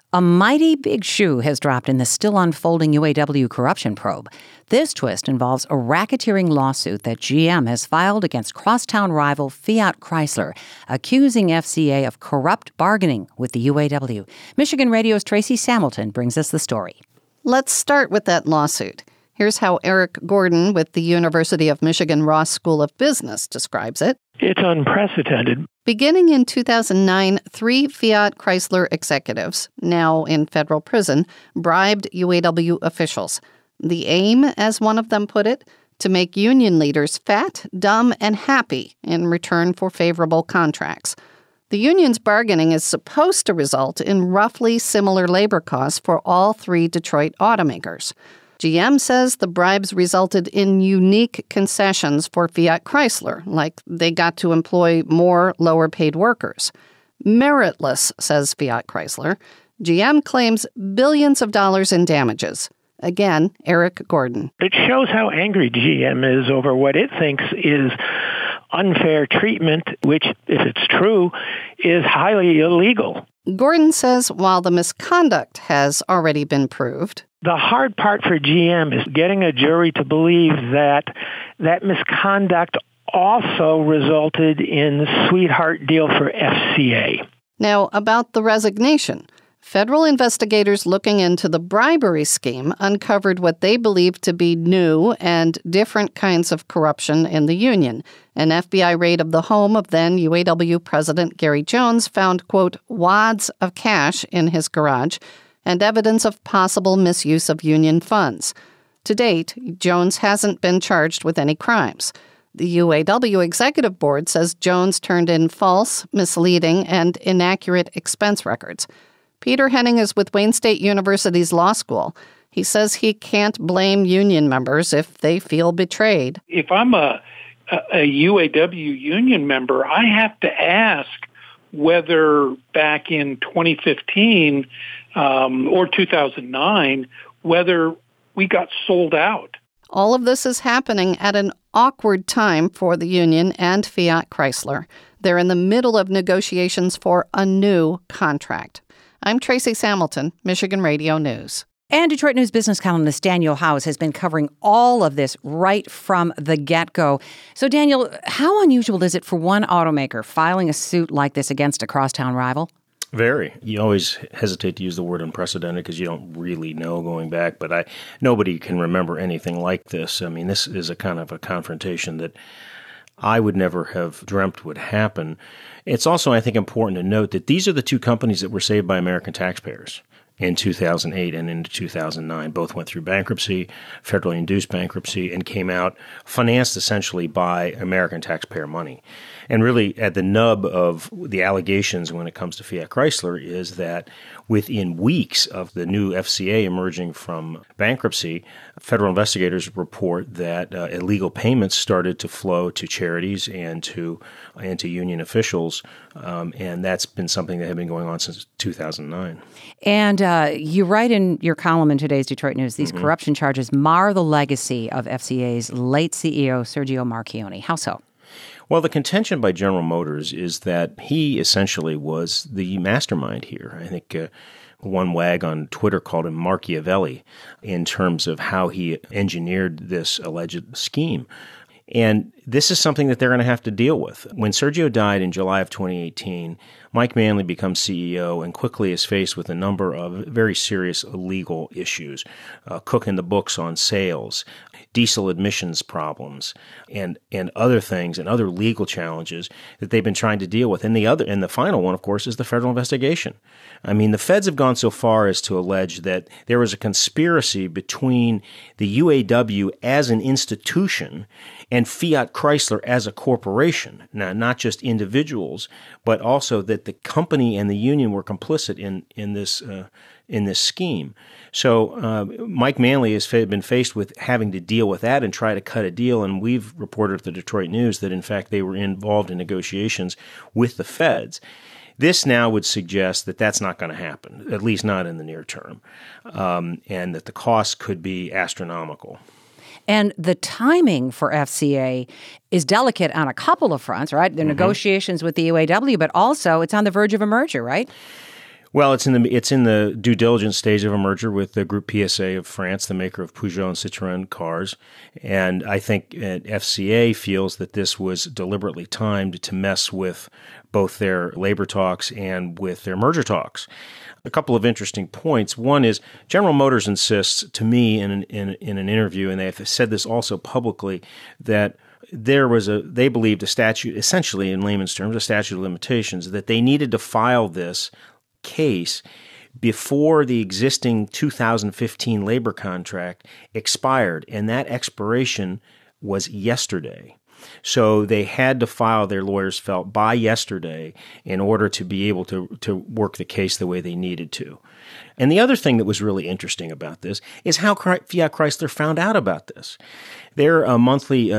A mighty big shoe has dropped in the still unfolding UAW corruption probe. This twist involves a racketeering lawsuit that GM has filed against crosstown rival Fiat Chrysler, accusing FCA of corrupt bargaining with the UAW. Michigan Radio's Tracy Samilton brings us the story. Let's start with that lawsuit. Here's how Eric Gordon with the University of Michigan Ross School of Business describes it. It's unprecedented. Beginning in 2009, 3 Fiat Chrysler executives, now in federal prison, bribed UAW officials. The aim, as one of them put it, to make union leaders fat, dumb, and happy in return for favorable contracts. The union's bargaining is supposed to result in roughly similar labor costs for all 3 Detroit automakers. GM says the bribes resulted in unique concessions for Fiat Chrysler, like they got to employ more lower-paid workers. Meritless, says Fiat Chrysler. GM claims billions of dollars in damages. Again, Eric Gordon. It shows how angry GM is over what it thinks is unfair treatment, which, if it's true, is highly illegal. Gordon says while the misconduct has already been proved, the hard part for GM is getting a jury to believe that that misconduct also resulted in the sweetheart deal for FCA. Now, about the resignation. Federal investigators looking into the bribery scheme uncovered what they believed to be new and different kinds of corruption in the union. An FBI raid of the home of then UAW President Gary Jones found, quote, wads of cash in his garage and evidence of possible misuse of union funds. To date, Jones hasn't been charged with any crimes. The UAW Executive Board says Jones turned in false, misleading, and inaccurate expense records. Peter Henning is with Wayne State University's law school. He says he can't blame union members if they feel betrayed. If I'm a UAW union member, I have to ask whether back in 2015 or 2009, whether we got sold out. All of this is happening at an awkward time for the union and Fiat Chrysler. They're in the middle of negotiations for a new contract. I'm Tracy Samilton, Michigan Radio News. And Detroit News business columnist Daniel Howes has been covering all of this right from the get-go. So, Daniel, how unusual is it for one automaker filing a suit like this against a crosstown rival? Very. You always hesitate to use the word unprecedented because you don't really know going back, but nobody can remember anything like this. I mean, this is a kind of a confrontation that I would never have dreamt would happen. It's also, I think, important to note that these are the 2 companies that were saved by American taxpayers in 2008 and into 2009. Both went through bankruptcy, federally induced bankruptcy, and came out financed essentially by American taxpayer money. And really, at the nub of the allegations when it comes to Fiat Chrysler is that within weeks of the new FCA emerging from bankruptcy, federal investigators report that illegal payments started to flow to charities and to union officials, and that's been something that had been going on since 2009. And you write in your column in today's Detroit News, these corruption charges mar the legacy of FCA's late CEO, Sergio Marchionne. How so? Well, the contention by General Motors is that he essentially was the mastermind here. I think one wag on Twitter called him Machiavelli in terms of how he engineered this alleged scheme. And this is something that they're going to have to deal with. When Sergio died in July of 2018, Mike Manley becomes CEO and quickly is faced with a number of very serious legal issues, cooking the books on sales, diesel admissions problems, and other things and other legal challenges that they've been trying to deal with. And the final one, of course, is the federal investigation. I mean, the feds have gone so far as to allege that there was a conspiracy between the UAW as an institution and Fiat Chrysler as a corporation. Now, not just individuals, but also that the company and the union were complicit in this scheme. So Mike Manley has been faced with having to deal with that and try to cut a deal. And we've reported at the Detroit News that, in fact, they were involved in negotiations with the feds. This now would suggest that that's not going to happen, at least not in the near term, and that the costs could be astronomical. And the timing for FCA is delicate on a couple of fronts, right? The negotiations with the UAW, but also it's on the verge of a merger, right? Well, it's in the due diligence stage of a merger with the Group PSA of France, the maker of Peugeot and Citroën cars. And I think FCA feels that this was deliberately timed to mess with both their labor talks and with their merger talks. A couple of interesting points. One is General Motors insists to me in an interview, and they have said this also publicly, that they believed a statute, essentially in layman's terms, a statute of limitations, that they needed to file this case before the existing 2015 labor contract expired, and that expiration was yesterday. So they had to file, their lawyers felt, by yesterday in order to be able to work the case the way they needed to. And the other thing that was really interesting about this is how Fiat Chrysler found out about this. Their monthly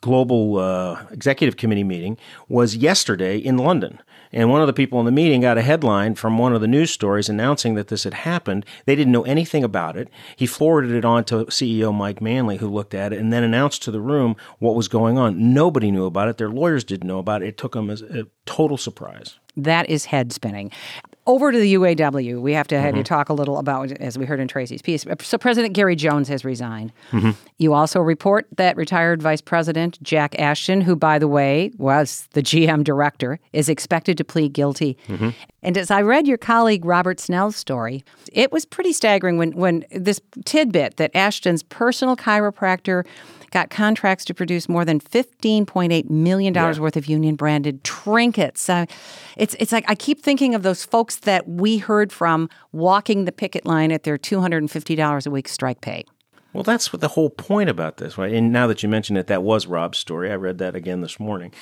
global executive committee meeting was yesterday in London. And one of the people in the meeting got a headline from one of the news stories announcing that this had happened. They didn't know anything about it. He forwarded it on to CEO Mike Manley, who looked at it and then announced to the room what was going on. Nobody knew about it. Their lawyers didn't know about it. It took them as a total surprise. That is head spinning. Over to the UAW, we have to have you talk a little about, as we heard in Tracy's piece. So President Gary Jones has resigned. You also report that retired Vice President Jack Ashton, who, by the way, was the GM director, is expected to plead guilty. And as I read your colleague Robert Snell's story, it was pretty staggering when this tidbit that Ashton's personal chiropractor got contracts to produce more than $15.8 million worth of union-branded trinkets. It's like I keep thinking of those folks that we heard from walking the picket line at their $250 a week strike pay. Well, that's what the whole point about this, right? And now that you mention it, that was Rob's story. I read that again this morning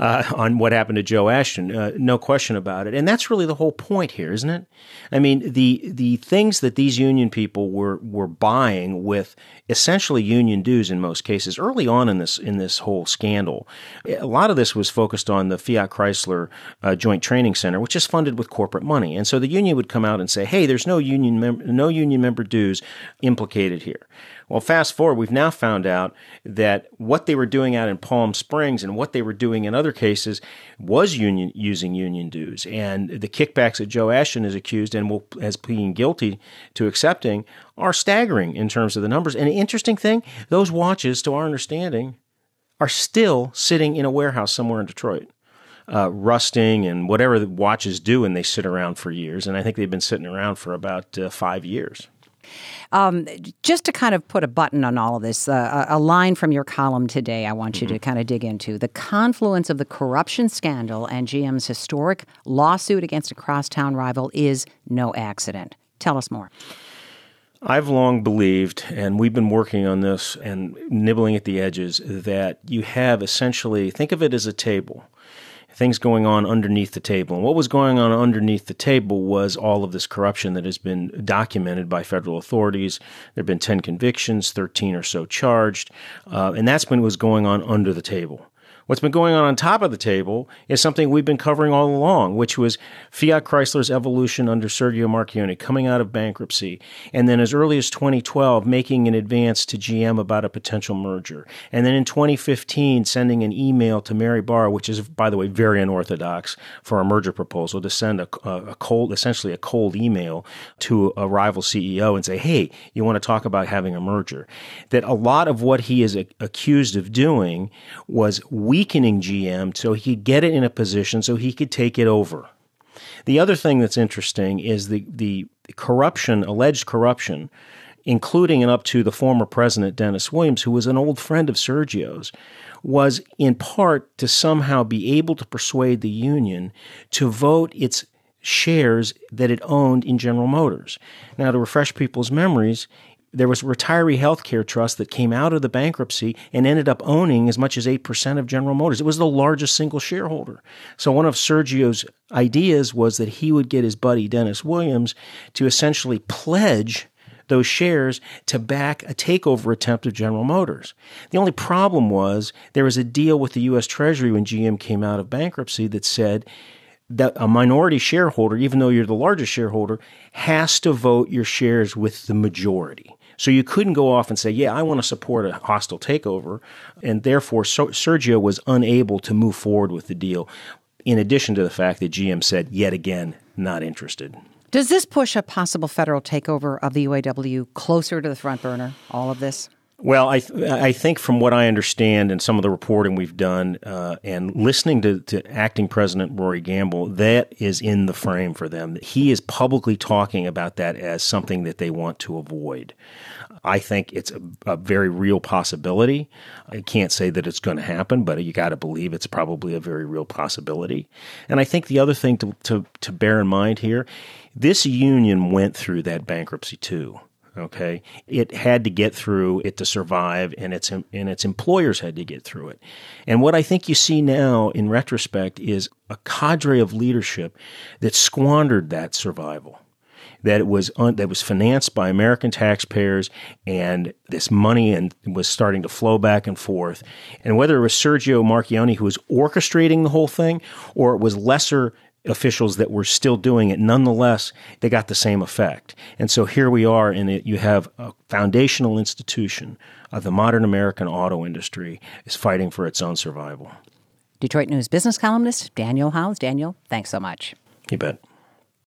on what happened to Joe Ashton. No question about it. And that's really the whole point here, isn't it? I mean, the things that these union people were buying with essentially union dues in most cases early on in this whole scandal. A lot of this was focused on the Fiat Chrysler Joint Training Center, which is funded with corporate money. And so the union would come out and say, hey, there's no union member dues implicated here. Well, fast forward, we've now found out that what they were doing out in Palm Springs and what they were doing in other cases was using union dues. And the kickbacks that Joe Ashton is accused and has pleading guilty to accepting are staggering in terms of the numbers. And the interesting thing, those watches, to our understanding, are still sitting in a warehouse somewhere in Detroit. Rusting and whatever the watches do, and they sit around for years. And I think they've been sitting around for about 5 years. Just to kind of put a button on all of this, a line from your column today I want you to kind of dig into. The confluence of the corruption scandal and GM's historic lawsuit against a crosstown rival is no accident. Tell us more. I've long believed, and we've been working on this and nibbling at the edges, that you have essentially, think of it as a table. Things going on underneath the table. And what was going on underneath the table was all of this corruption that has been documented by federal authorities. There have been 10 convictions, 13 or so charged, and that's been what was going on under the table. What's been going on top of the table is something we've been covering all along, which was Fiat Chrysler's evolution under Sergio Marchionne, coming out of bankruptcy, and then as early as 2012, making an advance to GM about a potential merger. And then in 2015, sending an email to Mary Barra, which is, by the way, very unorthodox for a merger proposal, to send essentially a cold email to a rival CEO and say, hey, you want to talk about having a merger. That a lot of what he is accused of doing was weakening GM so he could get it in a position so he could take it over. The other thing that's interesting is the corruption, alleged corruption, including and up to the former president, Dennis Williams, who was an old friend of Sergio's, was in part to somehow be able to persuade the union to vote its shares that it owned in General Motors. Now, to refresh people's memories, there was a retiree health care trust that came out of the bankruptcy and ended up owning as much as 8% of General Motors. It was the largest single shareholder. So one of Sergio's ideas was that he would get his buddy Dennis Williams to essentially pledge those shares to back a takeover attempt of General Motors. The only problem was there was a deal with the U.S. Treasury when GM came out of bankruptcy that said that a minority shareholder, even though you're the largest shareholder, has to vote your shares with the majority. So you couldn't go off and say, yeah, I want to support a hostile takeover. And therefore, Sergio was unable to move forward with the deal, in addition to the fact that GM said, yet again, not interested. Does this push a possible federal takeover of the UAW closer to the front burner, all of this? Well, I think from what I understand and some of the reporting we've done and listening to Acting President Rory Gamble, that is in the frame for them. He is publicly talking about that as something that they want to avoid. I think it's a very real possibility. I can't say that it's going to happen, but you got to believe it's probably a very real possibility. And I think the other thing to bear in mind here, this union went through that bankruptcy too. Okay, it had to get through it to survive, and its employers had to get through it. And what I think you see now, in retrospect, is a cadre of leadership that squandered that survival. That was financed by American taxpayers, and this money was starting to flow back and forth. And whether it was Sergio Marchionne who was orchestrating the whole thing, or it was lesser officials that were still doing it, nonetheless, they got the same effect. And so here we are, and you have a foundational institution of the modern American auto industry is fighting for its own survival. Detroit News business columnist Daniel Howes. Daniel, thanks so much. You bet.